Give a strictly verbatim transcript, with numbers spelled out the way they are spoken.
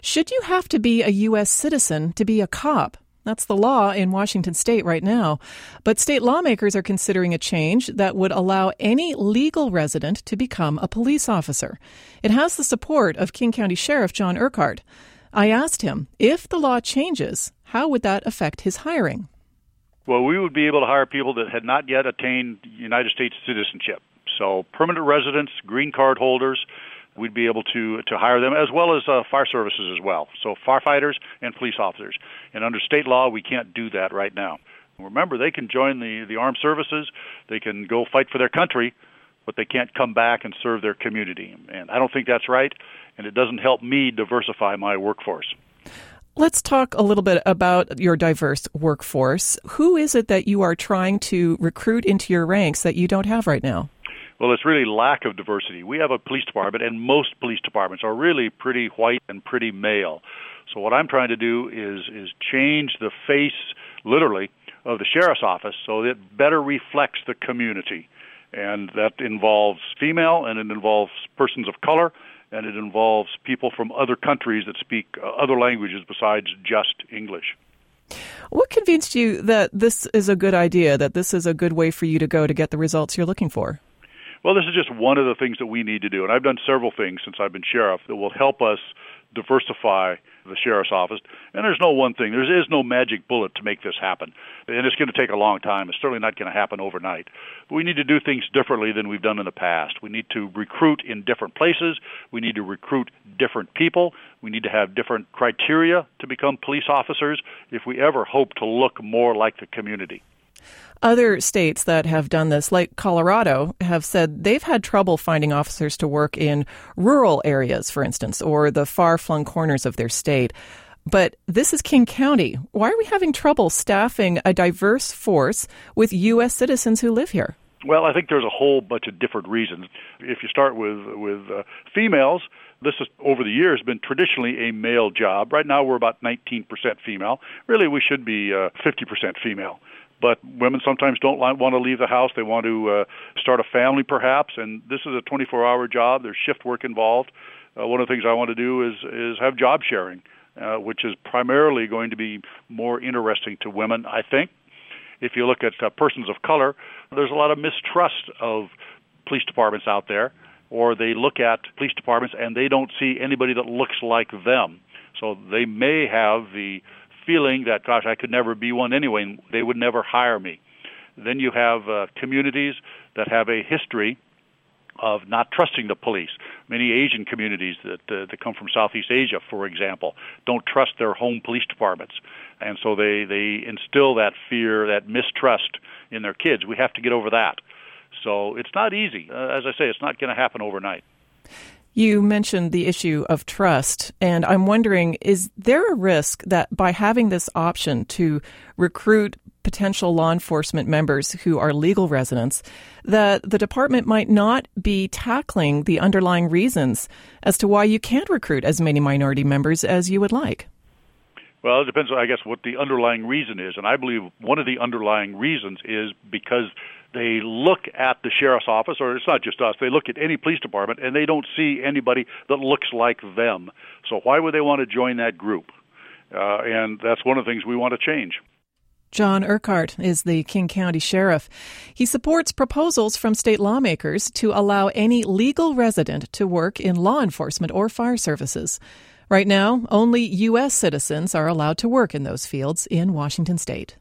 Should you have to be a U S citizen to be a cop? That's the law in Washington state right now. But state lawmakers are considering a change that would allow any legal resident to become a police officer. It has the support of King County Sheriff John Urquhart. I asked him, if the law changes, how would that affect his hiring? Well, we would be able to hire people that had not yet attained United States citizenship. So permanent residents, green card holders, we'd be able to to hire them, as well as uh, fire services as well. So firefighters and police officers. And under state law, we can't do that right now. Remember, they can join the, the armed services, they can go fight for their country, but they can't come back and serve their community. And I don't think that's right, and it doesn't help me diversify my workforce. Let's talk a little bit about your diverse workforce. Who is it that you are trying to recruit into your ranks that you don't have right now? Well, it's really lack of diversity. We have a police department, and most police departments are really pretty white and pretty male. So what I'm trying to do is is change the face, literally, of the sheriff's office so that it better reflects the community. And that involves female, and it involves persons of color, and it involves people from other countries that speak other languages besides just English. What convinced you that this is a good idea, that this is a good way for you to go to get the results you're looking for? Well, this is just one of the things that we need to do, and I've done several things since I've been sheriff that will help us diversify the sheriff's office. And there's no one thing. There is no magic bullet to make this happen. And it's going to take a long time. It's certainly not going to happen overnight. But we need to do things differently than we've done in the past. We need to recruit in different places. We need to recruit different people. We need to have different criteria to become police officers if we ever hope to look more like the community. Other states that have done this, like Colorado, have said they've had trouble finding officers to work in rural areas, for instance, or the far-flung corners of their state. But this is King County. Why are we having trouble staffing a diverse force with U S citizens who live here? Well, I think there's a whole bunch of different reasons. If you start with with uh, females, this has, over the years, been traditionally a male job. Right now, we're about nineteen percent female. Really, we should be uh, fifty percent female. But women sometimes don't want to leave the house. They want to uh, start a family, perhaps, and this is a twenty-four hour job. There's shift work involved. Uh, one of the things I want to do is is have job sharing, uh, which is primarily going to be more interesting to women, I think. If you look at uh, persons of color, there's a lot of mistrust of police departments out there, or they look at police departments and they don't see anybody that looks like them. So they may have the feeling that, gosh, I could never be one anyway, and they would never hire me. Then you have uh, communities that have a history of not trusting the police. Many Asian communities that, uh, that come from Southeast Asia, for example, don't trust their home police departments. And so they, they instill that fear, that mistrust in their kids. We have to get over that. So it's not easy. Uh, as I say, it's not going to happen overnight. You mentioned the issue of trust, and I'm wondering, is there a risk that by having this option to recruit potential law enforcement members who are legal residents, that the department might not be tackling the underlying reasons as to why you can't recruit as many minority members as you would like? Well, it depends, I guess, what the underlying reason is. And I believe one of the underlying reasons is because they look at the sheriff's office, or it's not just us, they look at any police department, and they don't see anybody that looks like them. So why would they want to join that group? Uh, and that's one of the things we want to change. John Urquhart is the King County Sheriff. He supports proposals from state lawmakers to allow any legal resident to work in law enforcement or fire services. Right now, only U S citizens are allowed to work in those fields in Washington state.